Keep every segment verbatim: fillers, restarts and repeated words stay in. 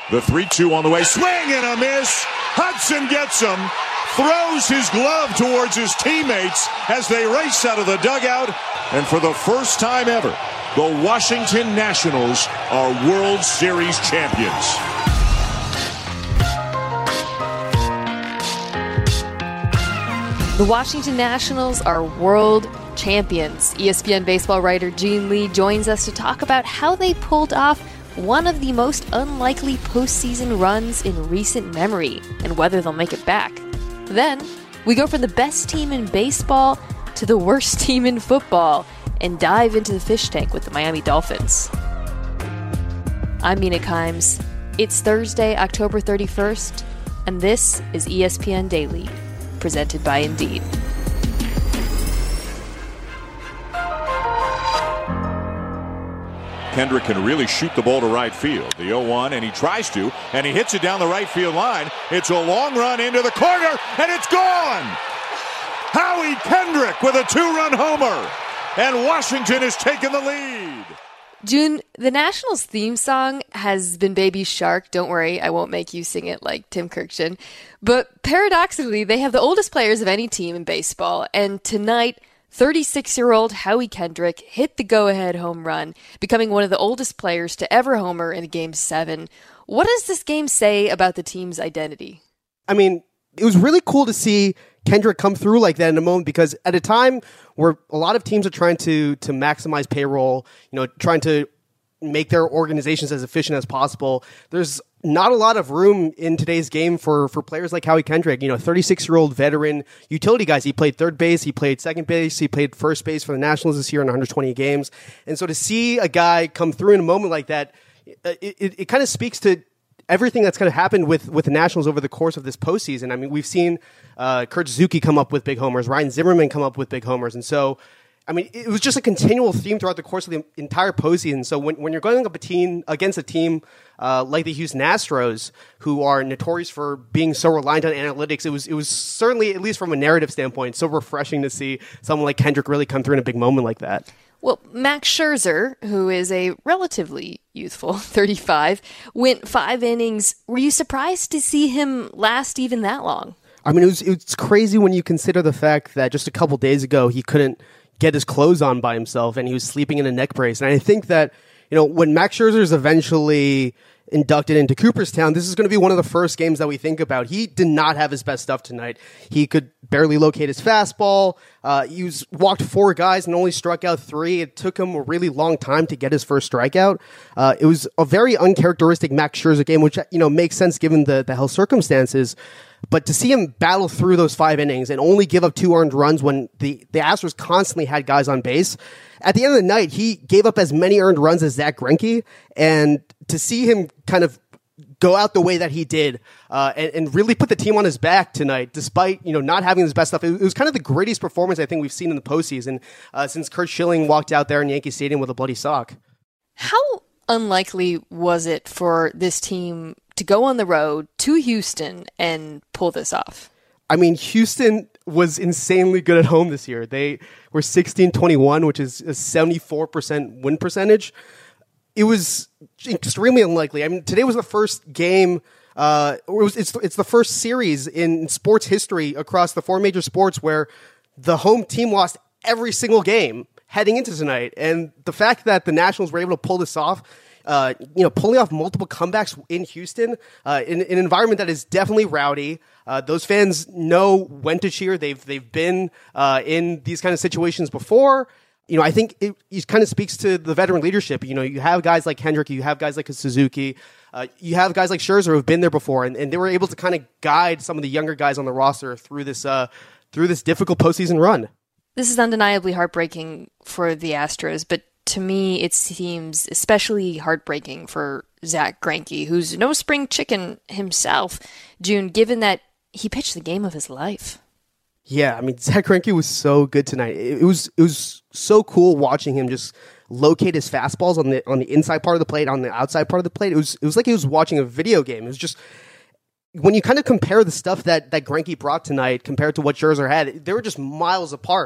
The three two on the way. Swing and a miss. Hudson gets him. Throws his glove towards his teammates as they race out of the dugout. And for the first time ever, the Washington Nationals are World Series champions. The Washington Nationals are world champions. E S P N baseball writer Gene Lee joins us to talk about how they pulled off one of the most unlikely postseason runs in recent memory and whether they'll make it back. Then, we go from the best team in baseball to the worst team in football and dive into the fish tank with the Miami Dolphins. I'm Mina Kimes. It's Thursday, October thirty-first, and this is E S P N Daily, presented by Indeed. Kendrick can really shoot the ball to right field. The oh one, and he tries to, and he hits it down the right field line. It's a long run into the corner, and it's gone! Howie Kendrick with a two-run homer, and Washington has taken the lead. June, the Nationals theme song has been Baby Shark. Don't worry, I won't make you sing it like Tim Kirkjian. But paradoxically, they have the oldest players of any team in baseball, and tonight, thirty-six-year-old Howie Kendrick hit the go-ahead home run, becoming one of the oldest players to ever homer in Game seven. What does this game say about the team's identity? I mean, it was really cool to see Kendrick come through like that in a moment, because at a time where a lot of teams are trying to to maximize payroll, you know, trying to make their organizations as efficient as possible, there's not a lot of room in today's game for, for players like Howie Kendrick, you know, thirty-six-year-old veteran utility guys. He played third base, he played second base, he played first base for the Nationals this year in one hundred twenty games. And so to see a guy come through in a moment like that, it, it, it kind of speaks to everything that's kind of happened with, with the Nationals over the course of this postseason. I mean, we've seen uh, Kurt Suzuki come up with big homers, Ryan Zimmerman come up with big homers. And so, I mean, it was just a continual theme throughout the course of the entire postseason. So when, when you're going up a team against a team uh, like the Houston Astros, who are notorious for being so reliant on analytics, it was it was certainly, at least from a narrative standpoint, so refreshing to see someone like Kendrick really come through in a big moment like that. Well, Max Scherzer, who is a relatively youthful thirty-five, went five innings. Were you surprised to see him last even that long? I mean, it was it's crazy when you consider the fact that just a couple days ago he couldn't get his clothes on by himself and he was sleeping in a neck brace. And I think that, you know, when Max Scherzer is eventually inducted into Cooperstown, this is going to be one of the first games that we think about. He did not have his best stuff tonight. He could barely locate his fastball. Uh, he was walked four guys and only struck out three. It took him a really long time to get his first strikeout. Uh, it was a very uncharacteristic Max Scherzer game, which, you know, makes sense given the, the health circumstances. But to see him battle through those five innings and only give up two earned runs when the, the Astros constantly had guys on base, at the end of the night, he gave up as many earned runs as Zach Greinke. And to see him kind of go out the way that he did uh, and, and really put the team on his back tonight, despite, you know, not having his best stuff, it, it was kind of the greatest performance I think we've seen in the postseason uh, since Curt Schilling walked out there in Yankee Stadium with a bloody sock. How unlikely was it for this team to go on the road to Houston and pull this off? I mean, Houston was insanely good at home this year. They were sixteen twenty-one, which is a seventy-four percent win percentage. It was extremely unlikely. I mean, today was the first game, uh, it was, it's, it's the first series in sports history across the four major sports where the home team lost every single game heading into tonight. And the fact that the Nationals were able to pull this off, Uh, you know, pulling off multiple comebacks in Houston, uh, in, in an environment that is definitely rowdy. Uh, those fans know when to cheer. They've they've been uh, in these kind of situations before. You know, I think it, it kind of speaks to the veteran leadership. You know, you have guys like Kendrick, you have guys like Suzuki, uh, you have guys like Scherzer who have been there before, and, and they were able to kind of guide some of the younger guys on the roster through this uh, through this difficult postseason run. This is undeniably heartbreaking for the Astros, but to me, it seems especially heartbreaking for Zach Greinke, who's no spring chicken himself, June, given that he pitched the game of his life. Yeah, I mean, Zach Greinke was so good tonight. It was it was so cool watching him just locate his fastballs on the on the inside part of the plate, on the outside part of the plate. It was it was like he was watching a video game. It was just, when you kind of compare the stuff that that Greinke brought tonight compared to what Scherzer had, they were just miles apart.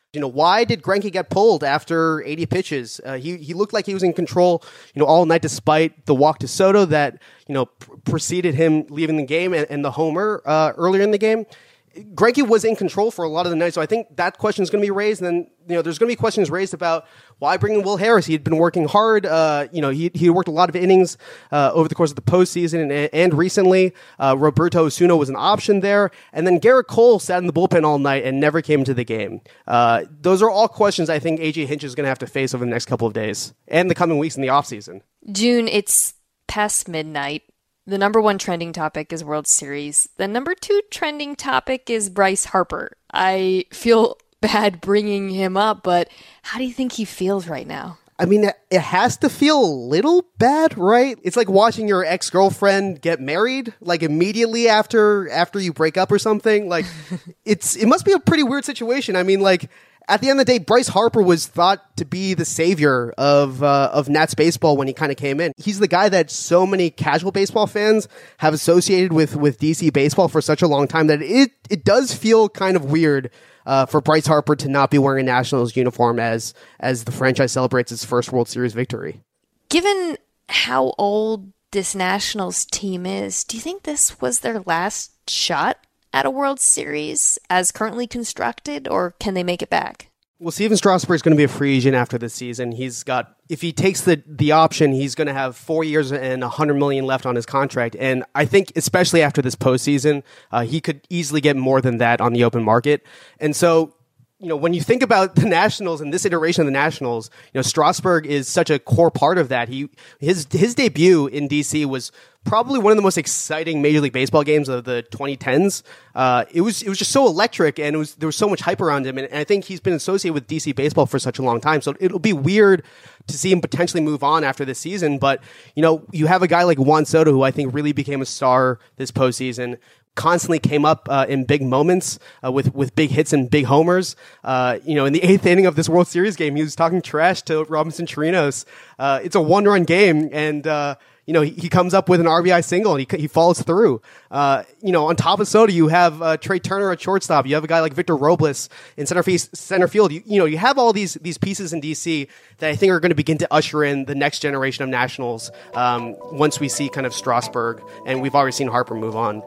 You know, why did Greinke get pulled after eighty pitches? Uh, he he looked like he was in control, you know, all night, despite the walk to Soto that, you know, pr- preceded him leaving the game and, and the homer uh, earlier in the game. Greinke was in control for a lot of the night, so I think that question is going to be raised. And then, you know, there's going to be questions raised about why bring in Will Harris. He had been working hard. Uh, you know, he he worked a lot of innings uh, over the course of the postseason and, and recently. Uh, Roberto Osuna was an option there, and then Garrett Cole sat in the bullpen all night and never came into the game. Uh, those are all questions I think A J Hinch is going to have to face over the next couple of days and the coming weeks in the offseason. June, it's past midnight. The number one trending topic is World Series. The number two trending topic is Bryce Harper. I feel bad bringing him up, but how do you think he feels right now? I mean, it has to feel a little bad, right? It's like watching your ex-girlfriend get married, like immediately after after you break up or something. Like, it's it must be a pretty weird situation. I mean, like, at the end of the day, Bryce Harper was thought to be the savior of uh, of Nats baseball when he kind of came in. He's the guy that so many casual baseball fans have associated with, with D C baseball for such a long time that it it does feel kind of weird uh, for Bryce Harper to not be wearing a Nationals uniform as as the franchise celebrates its first World Series victory. Given how old this Nationals team is, do you think this was their last shot at a World Series as currently constructed, or can they make it back? Well, Steven Strasburg is going to be a free agent after this season. He's got, if he takes the, the option, he's going to have four years and one hundred million dollars left on his contract. And I think, especially after this postseason, uh, he could easily get more than that on the open market. And so, you know, when you think about the Nationals and this iteration of the Nationals, you know, Strasburg is such a core part of that. He his his debut in D C was probably one of the most exciting Major League Baseball games of the twenty tens. Uh, it was it was just so electric, and it was there was so much hype around him. And, and I think he's been associated with D C baseball for such a long time. So it'll be weird to see him potentially move on after this season. But you know, you have a guy like Juan Soto, who I think really became a star this postseason. Constantly came up uh, in big moments uh, with with big hits and big homers. Uh, you know, in the eighth inning of this World Series game, he was talking trash to Robinson Chirinos. Uh, it's a one-run game, and uh, you know he, he comes up with an R B I single, and he he follows through. Uh, you know, on top of Soto, you have uh, Trey Turner at shortstop. You have a guy like Victor Robles in center field. Center field. You, you know, you have all these these pieces in D C that I think are going to begin to usher in the next generation of Nationals um, once we see kind of Strasburg, and we've already seen Harper move on.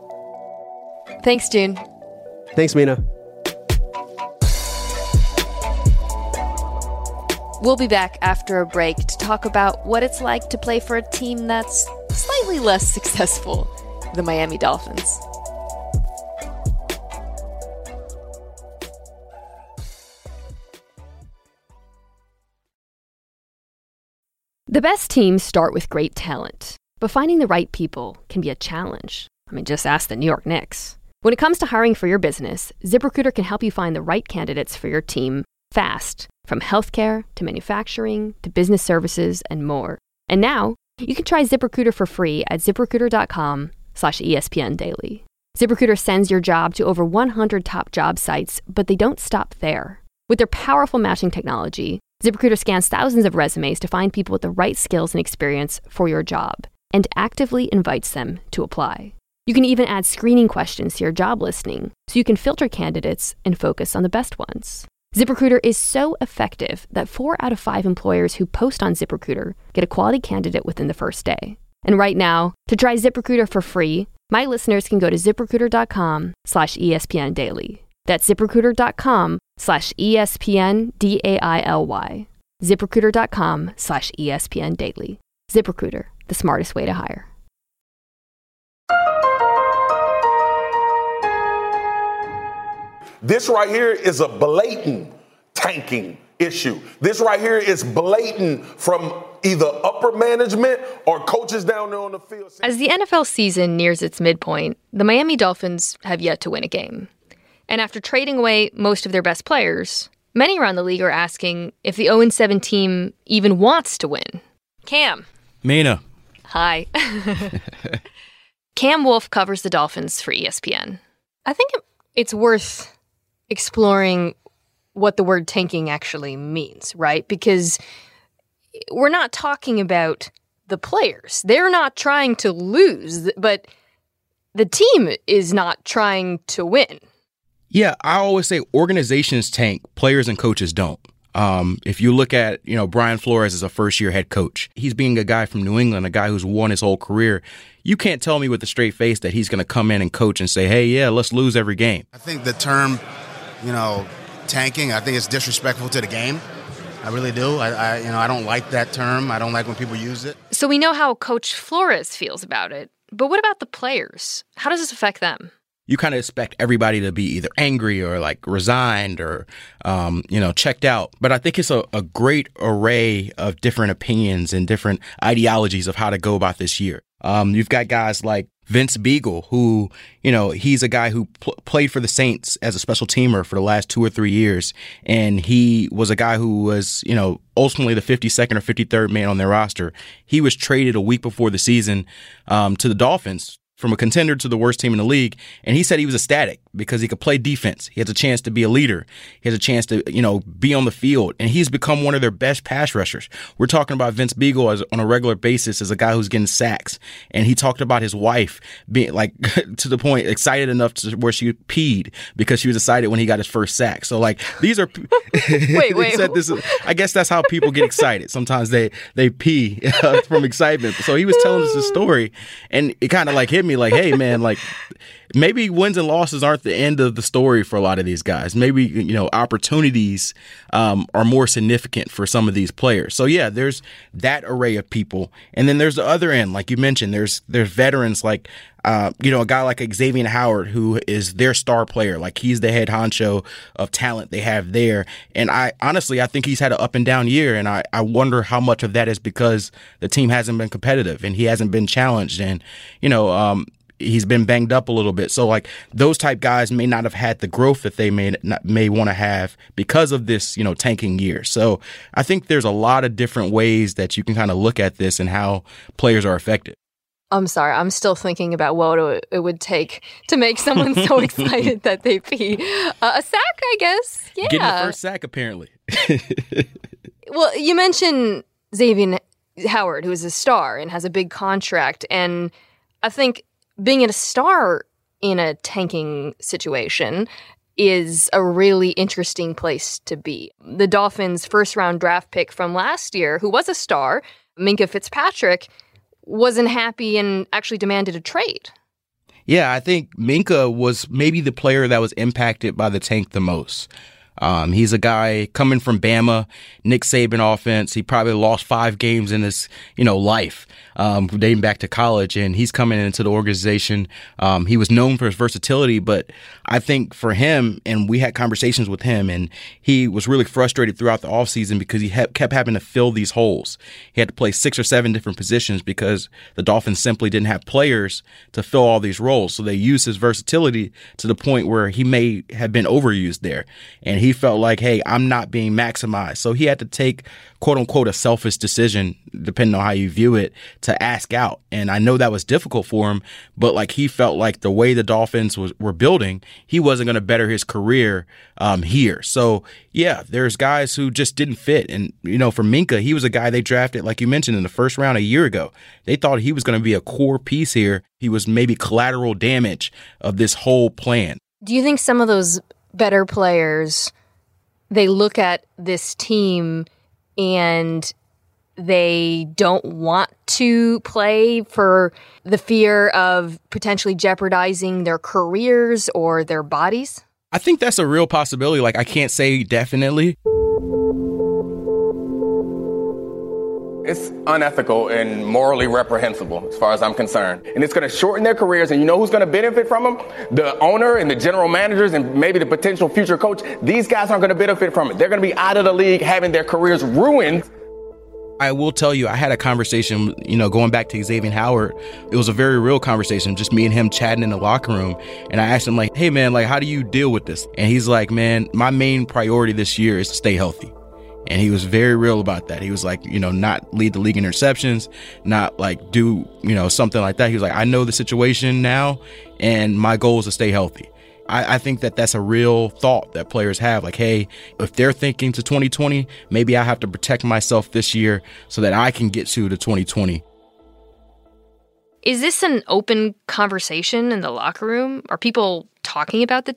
Thanks, June. Thanks, Mina. We'll be back after a break to talk about what it's like to play for a team that's slightly less successful, the Miami Dolphins. The best teams start with great talent, but finding the right people can be a challenge. I mean, just ask the New York Knicks. When it comes to hiring for your business, ZipRecruiter can help you find the right candidates for your team fast, from healthcare to manufacturing to business services and more. And now, you can try ZipRecruiter for free at ZipRecruiter.com slash ESPN Daily. ZipRecruiter sends your job to over one hundred top job sites, but they don't stop there. With their powerful matching technology, ZipRecruiter scans thousands of resumes to find people with the right skills and experience for your job, and actively invites them to apply. You can even add screening questions to your job listing, so you can filter candidates and focus on the best ones. ZipRecruiter is so effective that four out of five employers who post on ZipRecruiter get a quality candidate within the first day. And right now, to try ZipRecruiter for free, my listeners can go to ZipRecruiter.com slash ESPN Daily. That's ZipRecruiter.com slash ESPN D-A-I-L-Y. ZipRecruiter.com slash ESPN Daily. ZipRecruiter, the smartest way to hire. This right here is a blatant tanking issue. This right here is blatant from either upper management or coaches down there on the field. As the N F L season nears its midpoint, the Miami Dolphins have yet to win a game. And after trading away most of their best players, many around the league are asking if the oh and seven team even wants to win. Cam. Mina. Hi. Cam Wolfe covers the Dolphins for E S P N. I think it's worth exploring what the word tanking actually means, right? Because we're not talking about the players. They're not trying to lose, but the team is not trying to win. Yeah, I always say organizations tank, players and coaches don't. Um, if you look at, you know, Brian Flores as a first-year head coach, he's being a guy from New England, a guy who's won his whole career. You can't tell me with a straight face that he's going to come in and coach and say, hey, yeah, let's lose every game. I think the term, you know, tanking, I think it's disrespectful to the game. I really do. I, I, you know, I don't like that term. I don't like when people use it. So we know how Coach Flores feels about it, but what about the players? How does this affect them? You kind of expect everybody to be either angry or like resigned or, um, you know, checked out. But I think it's a, a great array of different opinions and different ideologies of how to go about this year. Um, you've got guys like Vince Beagle, who, you know, he's a guy who pl- played for the Saints as a special teamer for the last two or three years. And he was a guy who was, you know, ultimately the fifty-second or fifty-third man on their roster. He was traded a week before the season um, to the Dolphins, from a contender to the worst team in the league. And he said he was ecstatic because he could play defense. He has a chance to be a leader. He has a chance to, you know, be on the field. And he's become one of their best pass rushers. We're talking about Vince Beagle as on a regular basis as a guy who's getting sacks. And he talked about his wife being like to the point excited enough to where she peed because she was excited when he got his first sack. So like these are wait, wait. said this is, I guess that's how people get excited. Sometimes they they pee uh, from excitement. So he was telling us the story and it kind of like hit me. Like, hey, man, like maybe wins and losses aren't the end of the story for a lot of these guys. Maybe, you know, opportunities um, are more significant for some of these players. So, yeah, there's that array of people. And then there's the other end, like you mentioned, there's there's veterans like, uh, you know, a guy like Xavier Howard, who is their star player. Like he's the head honcho of talent they have there. And I honestly, I think he's had an up and down year. And I, I wonder how much of that is because the team hasn't been competitive and he hasn't been challenged. And, you know, um, he's been banged up a little bit. So like those type guys may not have had the growth that they may not, may want to have because of this, you know, tanking year. So I think there's a lot of different ways that you can kind of look at this and how players are affected. I'm sorry. I'm still thinking about what it would take to make someone so excited that they pee. Uh, a sack, I guess. Yeah. Getting the first sack, apparently. Well, you mentioned Xavier Howard, who is a star and has a big contract. And I think being a star in a tanking situation is a really interesting place to be. The Dolphins' first-round draft pick from last year, who was a star, Minkah Fitzpatrick, wasn't happy and actually demanded a trade. Yeah, I think Minkah was maybe the player that was impacted by the tank the most. Um, he's a guy coming from Bama, Nick Saban offense. He probably lost five games in his, you know, life, um, dating back to college, and he's coming into the organization. Um, he was known for his versatility, but I think for him, and we had conversations with him, and he was really frustrated throughout the offseason because he ha- kept having to fill these holes. He had to play six or seven different positions because the Dolphins simply didn't have players to fill all these roles. So they used his versatility to the point where he may have been overused there. And he He felt like, hey, I'm not being maximized. So he had to take, quote unquote, a selfish decision, depending on how you view it, to ask out. And I know that was difficult for him, but like he felt like the way the Dolphins was, were building, he wasn't going to better his career um, here. So, yeah, there's guys who just didn't fit. And, you know, for Minkah, he was a guy they drafted, like you mentioned, in the first round a year ago. They thought he was going to be a core piece here. He was maybe collateral damage of this whole plan. Do you think some of those better players, they look at this team and they don't want to play for the fear of potentially jeopardizing their careers or their bodies? I think that's a real possibility. Like, I can't say definitely. It's unethical and morally reprehensible as far as I'm concerned. And it's going to shorten their careers. And you know who's going to benefit from them? The owner and the general managers and maybe the potential future coach. These guys aren't going to benefit from it. They're going to be out of the league, having their careers ruined. I will tell you, I had a conversation, you know, going back to Xavier Howard. It was a very real conversation, just me and him chatting in the locker room. And I asked him, like, hey, man, like, how do you deal with this? And he's like, man, my main priority this year is to stay healthy. And he was very real about that. He was like, you know, not lead the league in interceptions, not like do, you know, something like that. He was like, I know the situation now, and my goal is to stay healthy. I, I think that that's a real thought that players have. Like, hey, if they're thinking to twenty twenty, maybe I have to protect myself this year so that I can get to the twenty twenty. Is this an open conversation in the locker room? Are people talking about the tank?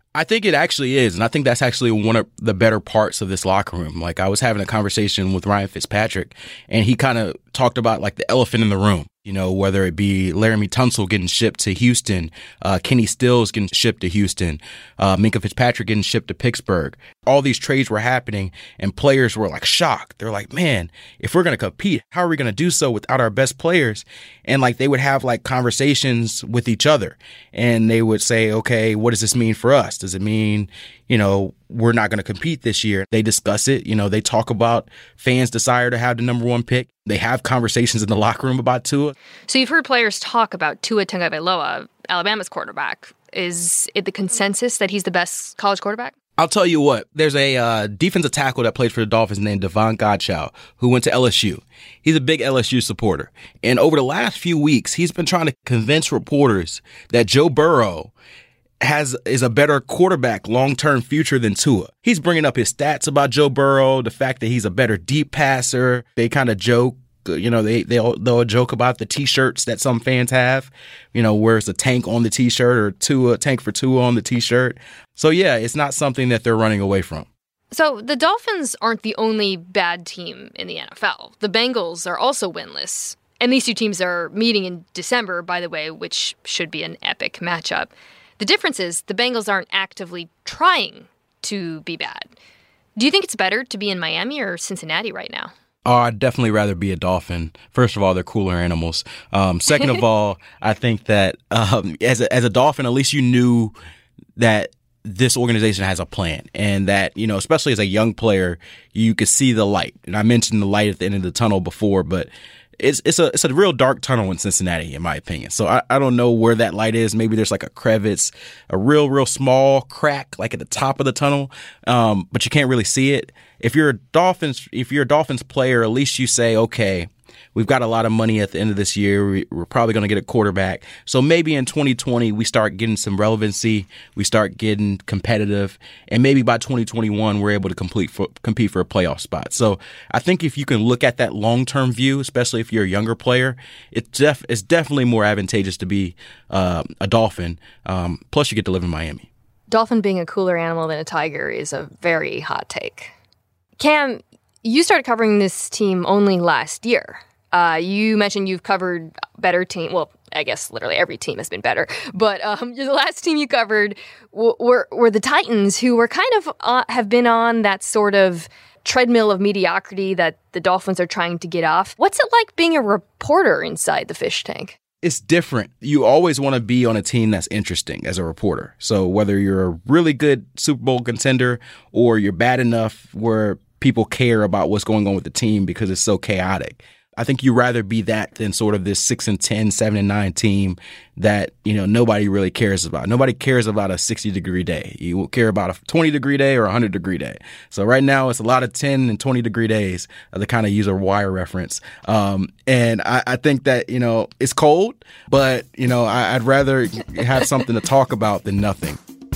I think it actually is. And I think that's actually one of the better parts of this locker room. Like, I was having a conversation with Ryan Fitzpatrick, and he kind of talked about like the elephant in the room. You know, whether it be Laramie Tunsil getting shipped to Houston, uh, Kenny Stills getting shipped to Houston, uh, Minkah Fitzpatrick getting shipped to Pittsburgh. All these trades were happening, and players were like shocked. They're like, man, if we're going to compete, how are we going to do so without our best players? And like, they would have like conversations with each other, and they would say, okay, what does this mean for us? Does it mean, you know, we're not going to compete this year? They discuss it. You know, they talk about fans' desire to have the number one pick. They have conversations in the locker room about Tua. So you've heard players talk about Tua Tagovailoa, Alabama's quarterback. Is it the consensus that he's the best college quarterback? I'll tell you what. There's a uh, defensive tackle that played for the Dolphins named Devon Godchow, who went to L S U. He's a big L S U supporter. And over the last few weeks, he's been trying to convince reporters that Joe Burrow has is a better quarterback long-term future than Tua. He's bringing up his stats about Joe Burrow, the fact that he's a better deep passer. They kind of joke, you know, they, they'll, they'll joke about the T-shirts that some fans have, you know, where it's a tank on the T-shirt or Tua, tank for Tua on the T-shirt. So, yeah, it's not something that they're running away from. So the Dolphins aren't the only bad team in the N F L. The Bengals are also winless. And these two teams are meeting in December, by the way, which should be an epic matchup. The difference is the Bengals aren't actively trying to be bad. Do you think it's better to be in Miami or Cincinnati right now? Oh, I'd definitely rather be a Dolphin. First of all, they're cooler animals. Um, second of all, I think that um, as a, as a Dolphin, at least you knew that this organization has a plan, and that, you know, especially as a young player, you could see the light. And I mentioned the light at the end of the tunnel before, but It's it's a it's a real dark tunnel in Cincinnati, in my opinion. So I, I don't know where that light is. Maybe there's like a crevice, a real, real small crack, like at the top of the tunnel, um, but you can't really see it. If you're a Dolphins, if you're a Dolphins player, at least you say, okay, we've got a lot of money at the end of this year. We, we're probably going to get a quarterback. So maybe in twenty twenty, we start getting some relevancy. We start getting competitive. And maybe by twenty twenty-one, we're able to complete for, compete for a playoff spot. So I think if you can look at that long-term view, especially if you're a younger player, it's, def, it's definitely more advantageous to be uh, a Dolphin. Um, plus, you get to live in Miami. Dolphin being a cooler animal than a tiger is a very hot take. Cam, you started covering this team only last year. Uh, you mentioned you've covered better team. Well, I guess literally every team has been better. But um, the last team you covered w- were were the Titans, who were kind of uh, have been on that sort of treadmill of mediocrity that the Dolphins are trying to get off. What's it like being a reporter inside the fish tank? It's different. You always want to be on a team that's interesting as a reporter. So whether you're a really good Super Bowl contender or you're bad enough where people care about what's going on with the team because it's so chaotic, I think you'd rather be that than sort of this six and ten, seven and nine team that, you know, nobody really cares about. Nobody cares about a sixty degree day. You will care about a twenty degree day or a hundred degree day. So right now it's a lot of ten and twenty degree days to kind of use a wire reference. Um, and I, I think that, you know, it's cold, but, you know, I, I'd rather have something to talk about than nothing.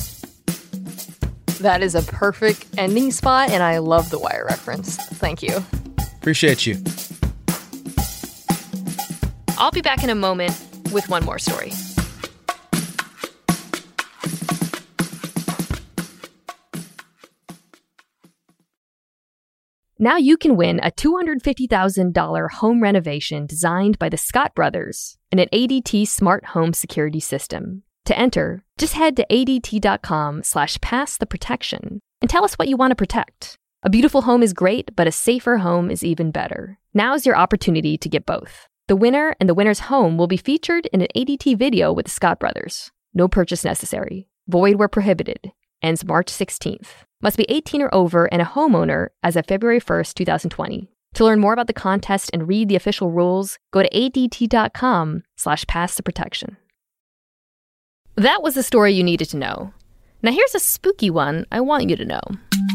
That is a perfect ending spot, and I love the wire reference. Thank you. Appreciate you. I'll be back in a moment with one more story. Now you can win a two hundred fifty thousand dollars home renovation designed by the Scott Brothers in an A D T smart home security system. To enter, just head to adt.com slash pass the protection and tell us what you want to protect. A beautiful home is great, but a safer home is even better. Now's your opportunity to get both. The winner and the winner's home will be featured in an A D T video with the Scott Brothers. No purchase necessary. Void where prohibited. Ends March sixteenth. Must be eighteen or over and a homeowner as of February first, twenty twenty. To learn more about the contest and read the official rules, go to adt.com slash pass the protection. That was the story you needed to know. Now here's a spooky one I want you to know.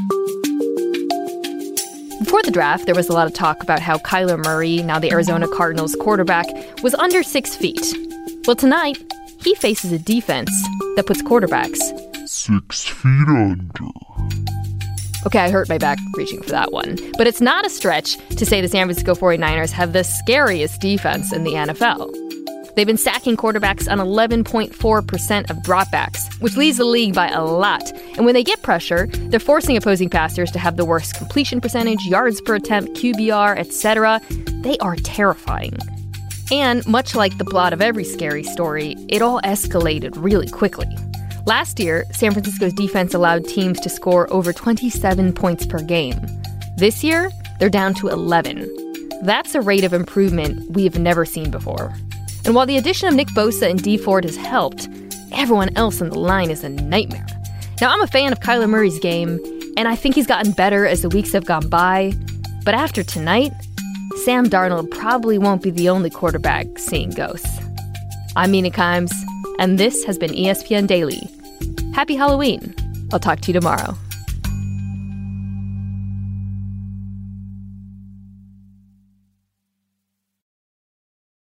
Before the draft, there was a lot of talk about how Kyler Murray, now the Arizona Cardinals quarterback, was under six feet. Well, tonight, he faces a defense that puts quarterbacks six feet under. Okay, I hurt my back reaching for that one. But it's not a stretch to say the San Francisco forty-niners have the scariest defense in the N F L. They've been sacking quarterbacks on eleven point four percent of dropbacks, which leads the league by a lot. And when they get pressure, they're forcing opposing passers to have the worst completion percentage, yards per attempt, Q B R, et cetera. They are terrifying. And much like the plot of every scary story, it all escalated really quickly. Last year, San Francisco's defense allowed teams to score over twenty-seven points per game. This year, they're down to eleven. That's a rate of improvement we have never seen before. And while the addition of Nick Bosa and Dee Ford has helped, everyone else on the line is a nightmare. Now, I'm a fan of Kyler Murray's game, and I think he's gotten better as the weeks have gone by. But after tonight, Sam Darnold probably won't be the only quarterback seeing ghosts. I'm Mina Kimes, and this has been E S P N Daily. Happy Halloween. I'll talk to you tomorrow.